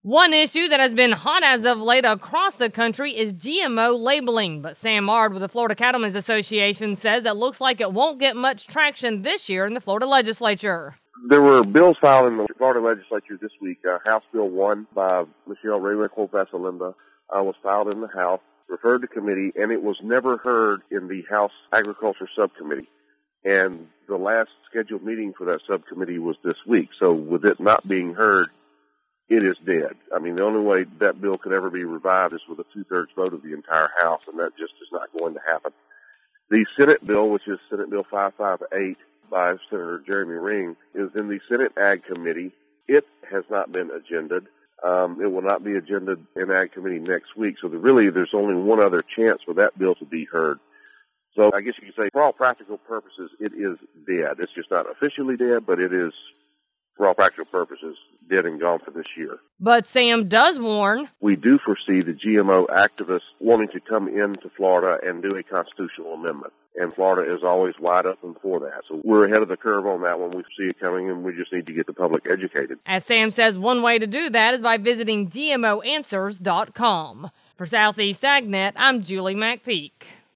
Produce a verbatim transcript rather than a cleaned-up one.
One issue that has been hot as of late across the country is G M O labeling, but Sam Ard with the Florida Cattlemen's Association says it looks like it won't get much traction this year in the Florida legislature. There were bills filed in the Florida legislature this week. Uh, House Bill one by Michelle Raywick Holtz-Vasalinda uh, was filed in the House, referred to committee, and it was never heard in the House Agriculture Subcommittee. And the last scheduled meeting for that subcommittee was this week. So with it not being heard, it is dead. I mean, the only way that bill could ever be revived is with a two-thirds vote of the entire House, and that just is not going to happen. The Senate bill, which is Senate Bill five fifty-eight by Senator Jeremy Ring, is in the Senate Ag Committee. It has not been agended. Um, it will not be agended in Ag Committee next week, so there really there's only one other chance for that bill to be heard. So I guess you could say, for all practical purposes, it is dead. It's just not officially dead, but it is, for all practical purposes, dead and gone for this year. But Sam does warn, we do foresee the G M O activists wanting to come into Florida and do a constitutional amendment. And Florida is always wide open for that. So we're ahead of the curve on that one. We see it coming, and we just need to get the public educated. As Sam says, one way to do that is by visiting G M O answers dot com. For Southeast AgNet, I'm Julie McPeak.